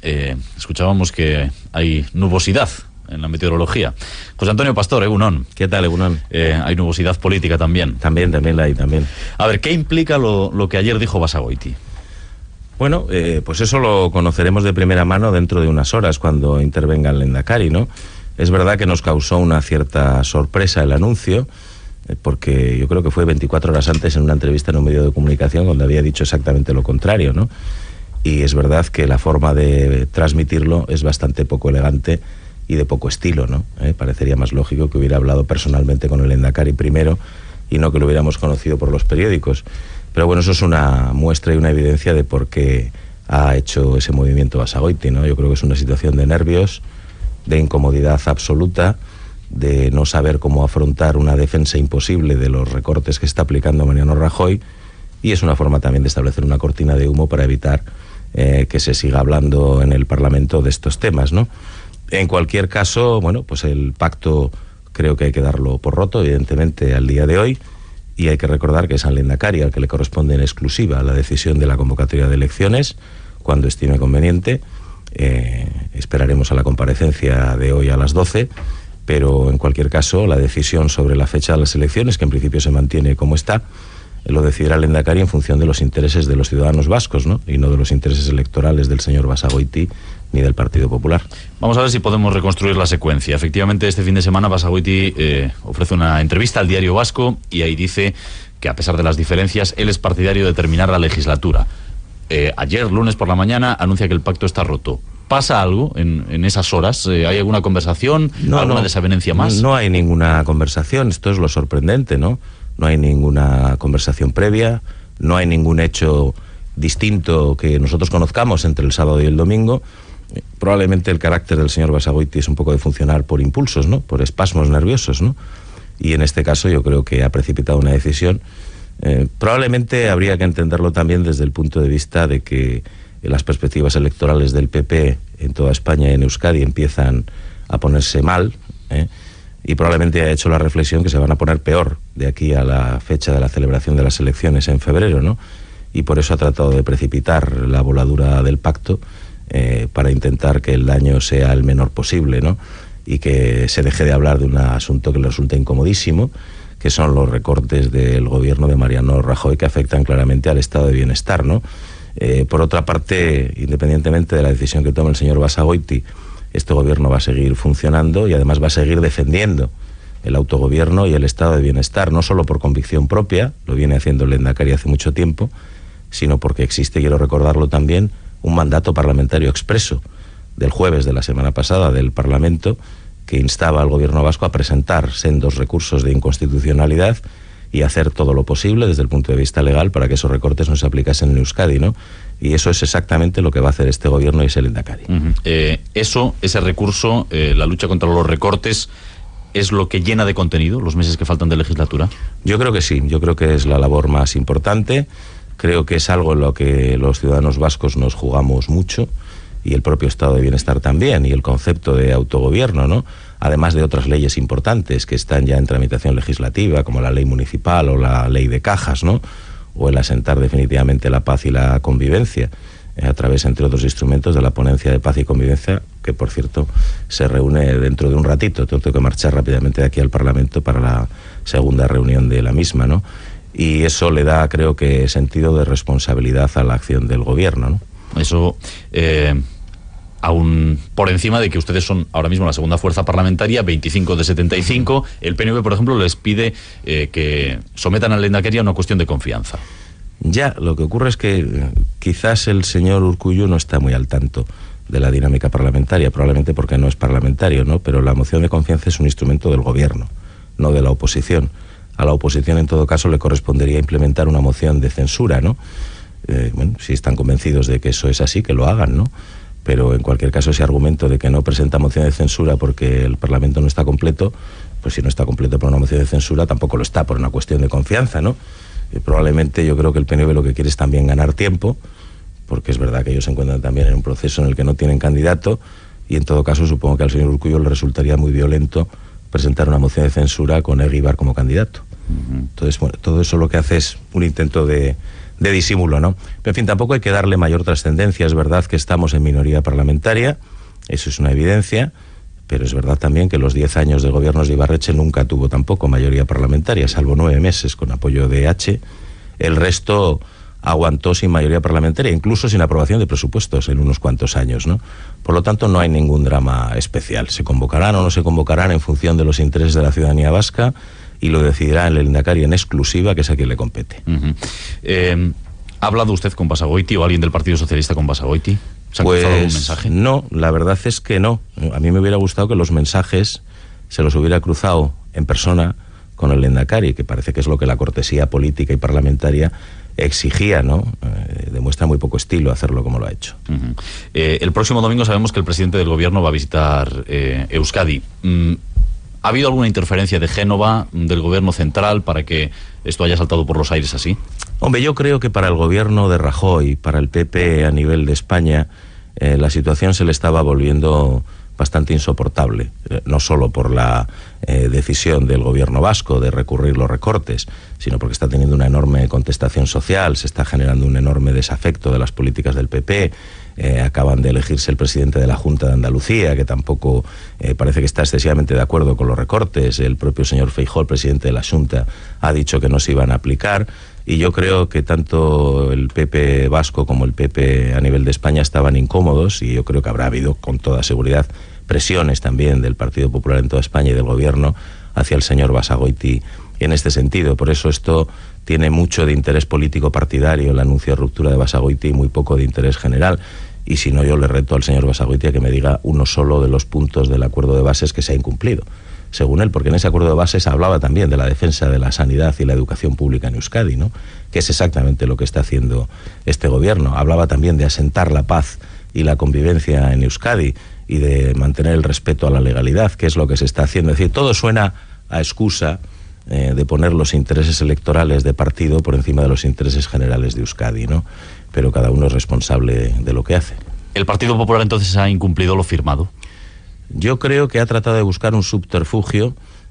escuchábamos que hay nubosidad en la meteorología. José Antonio Pastor, Egunon. ¿Qué tal, Egunon? Hay nubosidad política también. También la hay, también. A ver, ¿qué implica lo que ayer dijo Basagoiti? Bueno, pues eso lo conoceremos de primera mano dentro de unas horas, cuando intervenga el Lehendakari, ¿no? Es verdad que nos causó una cierta sorpresa el anuncio, porque yo creo que fue 24 horas antes en una entrevista en un medio de comunicación donde había dicho exactamente lo contrario, ¿no? Y es verdad que la forma de transmitirlo es bastante poco elegante y de poco estilo, ¿no? Parecería más lógico que hubiera hablado personalmente con el Lehendakari primero y no que lo hubiéramos conocido por los periódicos. Pero bueno, eso es una muestra y una evidencia de por qué ha hecho ese movimiento Basagoiti, ¿no? Yo creo que es una situación de nervios, de incomodidad absoluta, de no saber cómo afrontar una defensa imposible de los recortes que está aplicando Mariano Rajoy, y es una forma también de establecer una cortina de humo para evitar que se siga hablando en el Parlamento de estos temas, ¿no? En cualquier caso, bueno, pues el pacto creo que hay que darlo por roto, evidentemente, al día de hoy, y hay que recordar que es al Lehendakari al que le corresponde en exclusiva la decisión de la convocatoria de elecciones, cuando estime conveniente. Esperaremos a la comparecencia de hoy a las 12, pero en cualquier caso la decisión sobre la fecha de las elecciones, que en principio se mantiene como está, lo decidirá el Lehendakari en función de los intereses de los ciudadanos vascos, ¿no? Y no de los intereses electorales del señor Basagoiti ni del Partido Popular. Vamos a ver si podemos reconstruir la secuencia. Efectivamente, este fin de semana Basagoiti ofrece una entrevista al Diario Vasco y ahí dice que, a pesar de las diferencias, él es partidario de terminar la legislatura. Ayer, lunes por la mañana, anuncia que el pacto está roto. ¿Pasa algo en esas horas? ¿Hay alguna conversación? ¿Alguna desavenencia más? No hay ninguna conversación. Esto es lo sorprendente, ¿no? No hay ninguna conversación previa, no hay ningún hecho distinto que nosotros conozcamos entre el sábado y el domingo. Probablemente el carácter del señor Basagoiti es un poco de funcionar por impulsos, ¿no? Por espasmos nerviosos, ¿no? Y en este caso yo creo que ha precipitado una decisión. Probablemente habría que entenderlo también desde el punto de vista de que las perspectivas electorales del PP en toda España y en Euskadi empiezan a ponerse mal, y probablemente ha hecho la reflexión que se van a poner peor de aquí a la fecha de la celebración de las elecciones en febrero, ¿no? Y por eso ha tratado de precipitar la voladura del pacto para intentar que el daño sea el menor posible, ¿no? Y que se deje de hablar de un asunto que le resulta incomodísimo, que son los recortes del gobierno de Mariano Rajoy, que afectan claramente al estado de bienestar, ¿no? Por otra parte, independientemente de la decisión que tome el señor Basagoiti, este gobierno va a seguir funcionando y además va a seguir defendiendo el autogobierno y el estado de bienestar, no solo por convicción propia, lo viene haciendo el Lehendakari hace mucho tiempo, sino porque existe, quiero recordarlo también, un mandato parlamentario expreso del jueves de la semana pasada del Parlamento que instaba al gobierno vasco a presentar sendos recursos de inconstitucionalidad y hacer todo lo posible desde el punto de vista legal para que esos recortes no se aplicasen en Euskadi, ¿no? Y eso es exactamente lo que va a hacer este gobierno y ese Lehendakari. Ese recurso, la lucha contra los recortes, ¿es lo que llena de contenido los meses que faltan de legislatura? Yo creo que sí, yo creo que es la labor más importante, creo que es algo en lo que los ciudadanos vascos nos jugamos mucho, y el propio estado de bienestar también, y el concepto de autogobierno, ¿no? Además de otras leyes importantes que están ya en tramitación legislativa, como la ley municipal o la ley de cajas, ¿no? O el asentar definitivamente la paz y la convivencia, a través, entre otros instrumentos, de la ponencia de paz y convivencia, que, por cierto, se reúne dentro de un ratito. Tengo que marchar rápidamente de aquí al Parlamento para la segunda reunión de la misma, ¿no? Y eso le da, creo que, sentido de responsabilidad a la acción del gobierno, ¿no? Eso, aún por encima de que ustedes son ahora mismo la segunda fuerza parlamentaria, 25 de 75, el PNV, por ejemplo, les pide que sometan al Lehendakari a una cuestión de confianza. Ya, lo que ocurre es que quizás el señor Urkullu no está muy al tanto de la dinámica parlamentaria, probablemente porque no es parlamentario, ¿no? Pero la moción de confianza es un instrumento del gobierno, no de la oposición. A la oposición, en todo caso, le correspondería implementar una moción de censura, ¿no? Bueno, si están convencidos de que eso es así, que lo hagan, ¿no? Pero en cualquier caso, ese argumento de que no presenta moción de censura porque el Parlamento no está completo, pues si no está completo por una moción de censura, tampoco lo está por una cuestión de confianza, ¿no? Probablemente yo creo que el PNV lo que quiere es también ganar tiempo, porque es verdad que ellos se encuentran también en un proceso en el que no tienen candidato, y en todo caso supongo que al señor Urkullu le resultaría muy violento presentar una moción de censura con Egibar como candidato. Entonces, bueno, todo eso lo que hace es un intento de de disimulo, ¿no? Pero en fin, tampoco hay que darle mayor trascendencia. Es verdad que estamos en minoría parlamentaria, eso es una evidencia, pero es verdad también que los 10 años de gobiernos de Ibarretxe nunca tuvo tampoco mayoría parlamentaria, salvo 9 meses con apoyo de H. El resto aguantó sin mayoría parlamentaria, incluso sin aprobación de presupuestos en unos cuantos años, ¿no? Por lo tanto, no hay ningún drama especial. Se convocarán o no se convocarán en función de los intereses de la ciudadanía vasca y lo decidirá el Lehendakari en exclusiva, que es a quien le compete. ¿Ha hablado usted con Basagoiti o alguien del Partido Socialista con Basagoiti? ¿Se ha cruzado algún mensaje? No, la verdad es que no. A mí me hubiera gustado que los mensajes se los hubiera cruzado en persona con el Lehendakari, que parece que es lo que la cortesía política y parlamentaria exigía, ¿no? Demuestra muy poco estilo hacerlo como lo ha hecho. El próximo domingo sabemos que el presidente del gobierno va a visitar Euskadi. ¿Ha habido alguna interferencia de Génova, del gobierno central, para que esto haya saltado por los aires así? Hombre, yo creo que para el gobierno de Rajoy, para el PP a nivel de España, la situación se le estaba volviendo bastante insoportable, no solo por la decisión del gobierno vasco de recurrir los recortes, sino porque está teniendo una enorme contestación social, se está generando un enorme desafecto de las políticas del PP. Acaban de elegirse el presidente de la Junta de Andalucía, que tampoco parece que está excesivamente de acuerdo con los recortes. El propio señor Feijóo, el presidente de la Junta, ha dicho que no se iban a aplicar. Y yo creo que tanto el PP vasco como el PP a nivel de España estaban incómodos, y yo creo que habrá habido con toda seguridad presiones también del Partido Popular en toda España y del gobierno hacia el señor Basagoiti en este sentido. Por eso esto tiene mucho de interés político partidario, el anuncio de ruptura de Basagoiti, y muy poco de interés general. Y si no, yo le reto al señor Basagoiti a que me diga uno solo de los puntos del acuerdo de bases que se ha incumplido, según él, porque en ese acuerdo de bases hablaba también de la defensa de la sanidad y la educación pública en Euskadi, ¿no? Que es exactamente lo que está haciendo este gobierno. Hablaba también de asentar la paz y la convivencia en Euskadi y de mantener el respeto a la legalidad, que es lo que se está haciendo. Es decir, todo suena a excusa de poner los intereses electorales de partido por encima de los intereses generales de Euskadi, ¿no? Pero cada uno es responsable de lo que hace. ¿El Partido Popular entonces ha incumplido lo firmado? Yo creo que ha tratado de buscar un subterfugio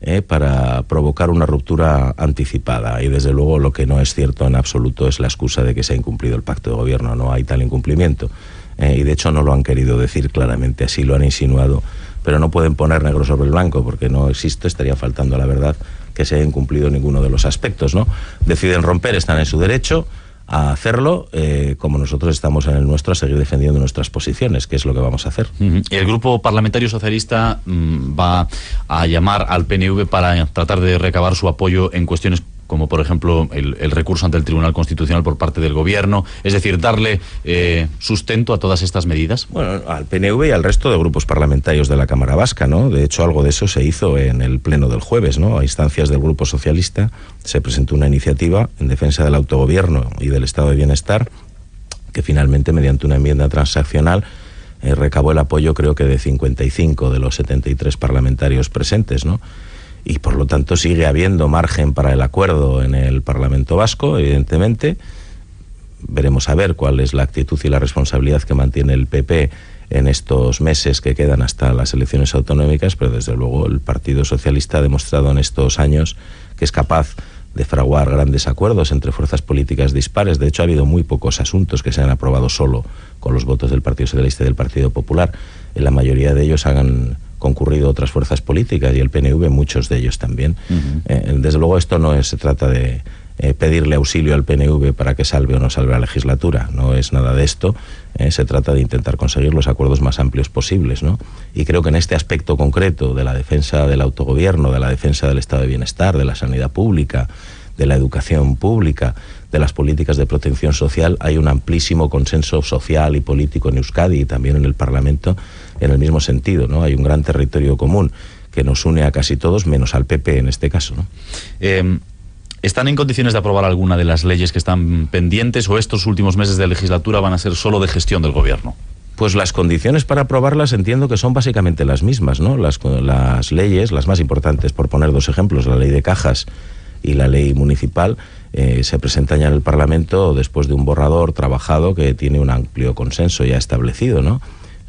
para provocar una ruptura anticipada, y desde luego lo que no es cierto en absoluto es la excusa de que se ha incumplido el pacto de gobierno. No hay tal incumplimiento, y de hecho no lo han querido decir claramente, así lo han insinuado, pero no pueden poner negro sobre el blanco porque no existe, estaría faltando a la verdad que se haya incumplido ninguno de los aspectos, ¿no? Deciden romper, están en su derecho a hacerlo, como nosotros estamos en el nuestro, a seguir defendiendo nuestras posiciones, que es lo que vamos a hacer. El Grupo Parlamentario Socialista va a llamar al PNV para tratar de recabar su apoyo en cuestiones como, por ejemplo, el recurso ante el Tribunal Constitucional por parte del Gobierno, es decir, darle sustento a todas estas medidas. Bueno, al PNV y al resto de grupos parlamentarios de la Cámara Vasca, ¿no? De hecho, algo de eso se hizo en el pleno del jueves, ¿no? A instancias del Grupo Socialista se presentó una iniciativa en defensa del autogobierno y del estado de bienestar, que finalmente, mediante una enmienda transaccional, recabó el apoyo, creo que de 55 de los 73 parlamentarios presentes, ¿no? Y por lo tanto sigue habiendo margen para el acuerdo en el Parlamento Vasco, evidentemente. Veremos a ver cuál es la actitud y la responsabilidad que mantiene el PP en estos meses que quedan hasta las elecciones autonómicas, pero desde luego el Partido Socialista ha demostrado en estos años que es capaz de fraguar grandes acuerdos entre fuerzas políticas dispares. De hecho, ha habido muy pocos asuntos que se han aprobado solo con los votos del Partido Socialista y del Partido Popular. En la mayoría de ellos han concurrido otras fuerzas políticas, y el PNV muchos de ellos también. Desde luego esto no se trata de pedirle auxilio al PNV para que salve o no salve la legislatura, no es nada de esto. Se trata de intentar conseguir los acuerdos más amplios posibles, ¿no? Y creo que en este aspecto concreto de la defensa del autogobierno, de la defensa del estado de bienestar, de la sanidad pública, de la educación pública, de las políticas de protección social, hay un amplísimo consenso social y político en Euskadi y también en el Parlamento en el mismo sentido, ¿no? Hay un gran territorio común que nos une a casi todos, menos al PP en este caso, ¿no? ¿Están en condiciones de aprobar alguna de las leyes que están pendientes, o estos últimos meses de legislatura van a ser solo de gestión del gobierno? Pues las condiciones para aprobarlas entiendo que son básicamente las mismas, ¿no? Las leyes, las más importantes, por poner dos ejemplos, la ley de cajas y la ley municipal, se presentan ya en el Parlamento después de un borrador trabajado que tiene un amplio consenso ya establecido, ¿no?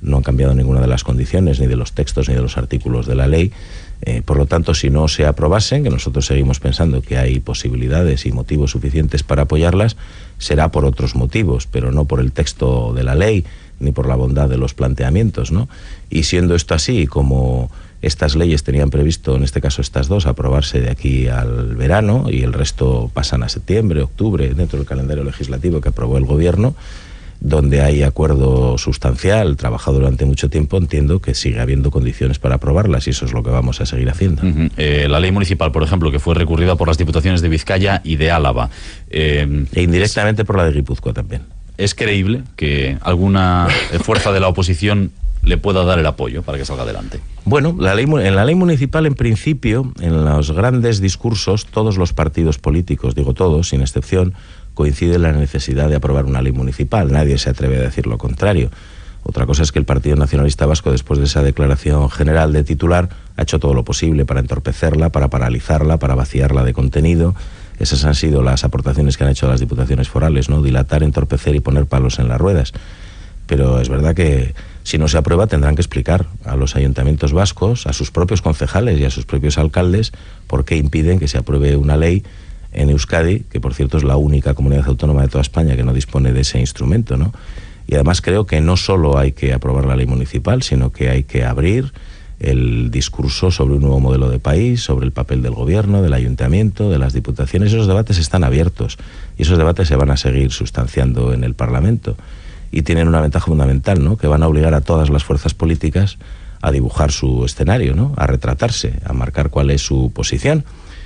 no han cambiado ninguna de las condiciones, ni de los textos, ni de los artículos de la ley. Por lo tanto, si no se aprobasen, que nosotros seguimos pensando que hay posibilidades y motivos suficientes para apoyarlas, será por otros motivos, pero no por el texto de la ley, ni por la bondad de los planteamientos, ¿no? Y siendo esto así, como estas leyes tenían previsto, en este caso estas dos, aprobarse de aquí al verano, y el resto pasan a septiembre, octubre, dentro del calendario legislativo que aprobó el Gobierno, donde hay acuerdo sustancial, trabajado durante mucho tiempo, entiendo que sigue habiendo condiciones para aprobarlas, y eso es lo que vamos a seguir haciendo. La ley municipal, por ejemplo, que fue recurrida por las diputaciones de Vizcaya y de Álava. E indirectamente por la de Guipúzcoa también. ¿Es creíble que alguna fuerza de la oposición le pueda dar el apoyo para que salga adelante? Bueno, en la ley municipal, en principio, en los grandes discursos, todos los partidos políticos, digo todos, sin excepción, coincide en la necesidad de aprobar una ley municipal. Nadie se atreve a decir lo contrario. Otra cosa es que el Partido Nacionalista Vasco, después de esa declaración general de titular, ha hecho todo lo posible para entorpecerla, para paralizarla, para vaciarla de contenido. Esas han sido las aportaciones que han hecho las diputaciones forales, ¿no? Dilatar, entorpecer y poner palos en las ruedas. Pero es verdad que si no se aprueba tendrán que explicar a los ayuntamientos vascos, a sus propios concejales y a sus propios alcaldes por qué impiden que se apruebe una ley en Euskadi, que por cierto es la única comunidad autónoma de toda España que no dispone de ese instrumento, ¿no? Y además creo que no solo hay que aprobar la ley municipal, sino que hay que abrir el discurso sobre un nuevo modelo de país, sobre el papel del gobierno, del ayuntamiento, de las diputaciones. Esos debates están abiertos y esos debates se van a seguir sustanciando en el Parlamento, y tienen una ventaja fundamental, ¿no? Que van a obligar a todas las fuerzas políticas a dibujar su escenario, ¿no? A retratarse, a marcar cuál es su posición.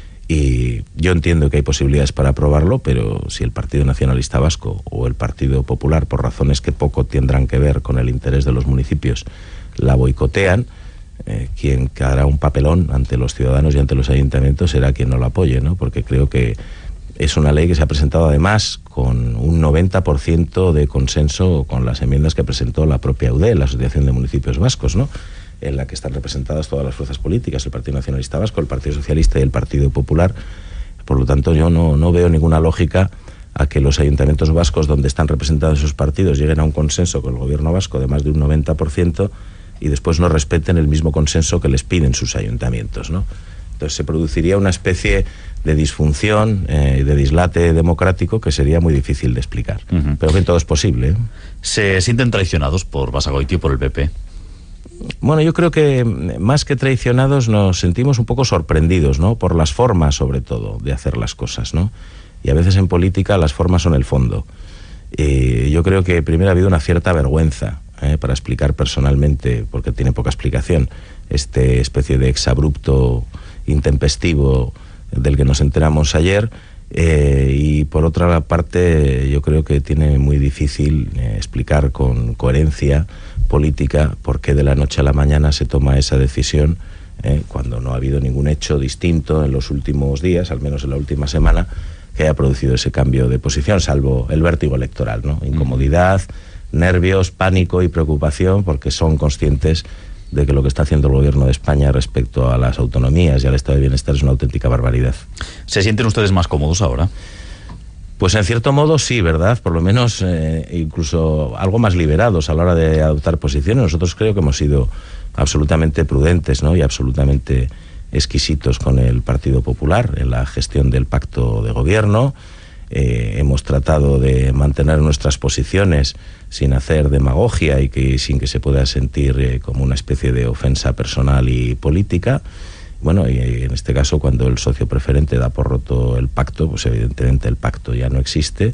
Y yo entiendo que hay posibilidades para aprobarlo, pero si el Partido Nacionalista Vasco o el Partido Popular, por razones que poco tendrán que ver con el interés de los municipios, la boicotean, quien hará un papelón ante los ciudadanos y ante los ayuntamientos será quien no lo apoye, ¿no? Porque creo que es una ley que se ha presentado además con un 90% de consenso con las enmiendas que presentó la propia UDE, la Asociación de Municipios Vascos, ¿no? En la que están representadas todas las fuerzas políticas, el Partido Nacionalista Vasco, el Partido Socialista y el Partido Popular. Por lo tanto, yo no veo ninguna lógica a que los ayuntamientos vascos, donde están representados esos partidos, lleguen a un consenso con el gobierno vasco de más de un 90% y después no respeten el mismo consenso que les piden sus ayuntamientos, ¿no? Entonces se produciría una especie de disfunción, de dislate democrático que sería muy difícil de explicar. Pero que todo es posible, ¿eh? ¿Se sienten traicionados por Basagoiti y por el PP? Bueno, yo creo que más que traicionados nos sentimos un poco sorprendidos, ¿no? Por las formas, sobre todo, de hacer las cosas, ¿no? Y a veces en política las formas son el fondo. Yo creo que primero ha habido una cierta vergüenza para explicar personalmente, porque tiene poca explicación, este especie de exabrupto intempestivo del que nos enteramos ayer, y por otra parte yo creo que tiene muy difícil explicar con coherencia política por qué de la noche a la mañana se toma esa decisión, cuando no ha habido ningún hecho distinto en los últimos días, al menos en la última semana, que haya producido ese cambio de posición, salvo el vértigo electoral, ¿no? Incomodidad, nervios, pánico y preocupación, porque son conscientes de que lo que está haciendo el gobierno de España respecto a las autonomías y al estado de bienestar es una auténtica barbaridad. ¿Se sienten ustedes más cómodos ahora? Pues en cierto modo sí, ¿verdad? Por lo menos incluso algo más liberados a la hora de adoptar posiciones. Nosotros creo que hemos sido absolutamente prudentes, ¿no? Y absolutamente exquisitos con el Partido Popular en la gestión del pacto de gobierno. Hemos tratado de mantener nuestras posiciones sin hacer demagogia y sin que se pueda sentir como una especie de ofensa personal y política. Bueno, y en este caso, cuando el socio preferente da por roto el pacto, pues evidentemente el pacto ya no existe,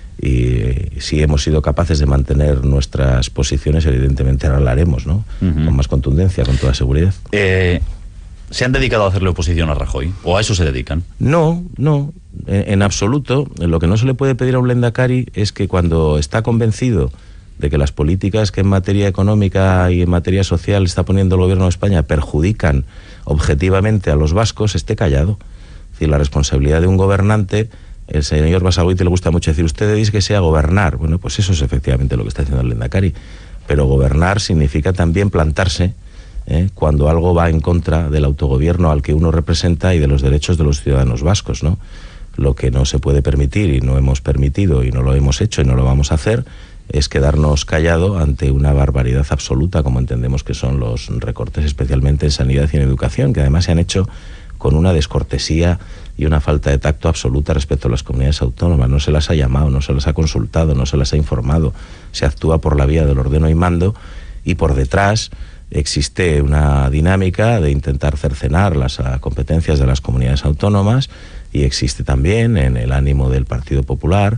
y si hemos sido capaces de mantener nuestras posiciones, evidentemente ahora lo haremos, ¿no? Con más contundencia, con toda seguridad. ¿Se han dedicado a hacerle oposición a Rajoy? ¿O a eso se dedican? No, en absoluto. Lo que no se le puede pedir a un lehendakari es que cuando está convencido de que las políticas que en materia económica y en materia social está poniendo el gobierno de España perjudican objetivamente a los vascos, esté callado. Es decir, la responsabilidad de un gobernante, el señor Basagoiti le gusta mucho decir, usted dice que sea gobernar. Bueno, pues eso es efectivamente lo que está haciendo el lehendakari. Pero gobernar significa también plantarse cuando algo va en contra del autogobierno al que uno representa y de los derechos de los ciudadanos vascos, ¿no? Lo que no se puede permitir y no hemos permitido y no lo hemos hecho y no lo vamos a hacer es quedarnos callado ante una barbaridad absoluta, como entendemos que son los recortes, especialmente en sanidad y en educación, que además se han hecho con una descortesía y una falta de tacto absoluta respecto a las comunidades autónomas. No se las ha llamado, no se las ha consultado, no se las ha informado. Se actúa por la vía del ordeno y mando, y por detrás existe una dinámica de intentar cercenar las competencias de las comunidades autónomas, y existe también en el ánimo del Partido Popular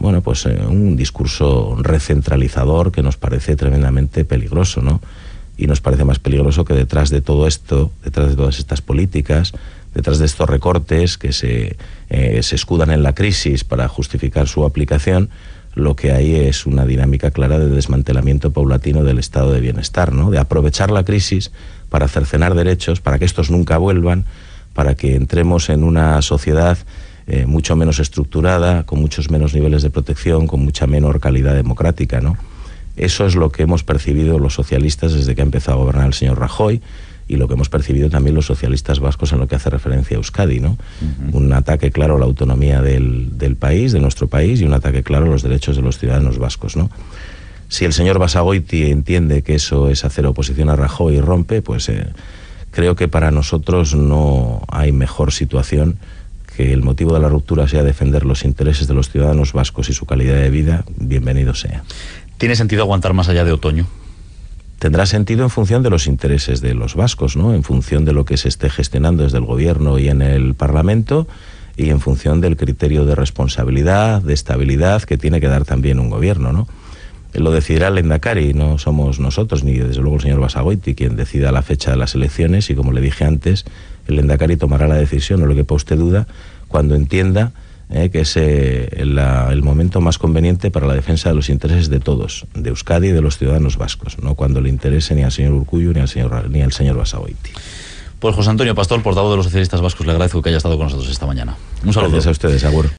un discurso recentralizador que nos parece tremendamente peligroso, ¿no? Y nos parece más peligroso que detrás de todo esto, detrás de todas estas políticas, detrás de estos recortes que se escudan en la crisis para justificar su aplicación, lo que hay es una dinámica clara de desmantelamiento paulatino del estado de bienestar, ¿no? De aprovechar la crisis para cercenar derechos, para que estos nunca vuelvan, para que entremos en una sociedad mucho menos estructurada, con muchos menos niveles de protección, con mucha menor calidad democrática, ¿no? Eso es lo que hemos percibido los socialistas desde que ha empezado a gobernar el señor Rajoy, y lo que hemos percibido también los socialistas vascos en lo que hace referencia a Euskadi, ¿no? Un ataque claro a la autonomía del país, de nuestro país, y un ataque claro a los derechos de los ciudadanos vascos, ¿no? Si el señor Basagoiti entiende que eso es hacer oposición a Rajoy y rompe, pues creo que para nosotros no hay mejor situación que el motivo de la ruptura sea defender los intereses de los ciudadanos vascos y su calidad de vida. Bienvenido sea. ¿Tiene sentido aguantar más allá de otoño? Tendrá sentido en función de los intereses de los vascos, ¿no? En función de lo que se esté gestionando desde el gobierno y en el Parlamento, y en función del criterio de responsabilidad, de estabilidad que tiene que dar también un gobierno, ¿no? Lo decidirá el Lehendakari, no somos nosotros, ni desde luego el señor Basagoiti, quien decida la fecha de las elecciones, y como le dije antes, el Lehendakari tomará la decisión, no le quepa usted duda, cuando entienda que es el momento más conveniente para la defensa de los intereses de todos, de Euskadi y de los ciudadanos vascos, no cuando le interese ni al señor Urkullu ni al señor Basagoiti. Pues José Antonio Pastor, portavoz de los socialistas vascos, le agradezco que haya estado con nosotros esta mañana. Un saludo. Gracias a ustedes, agur.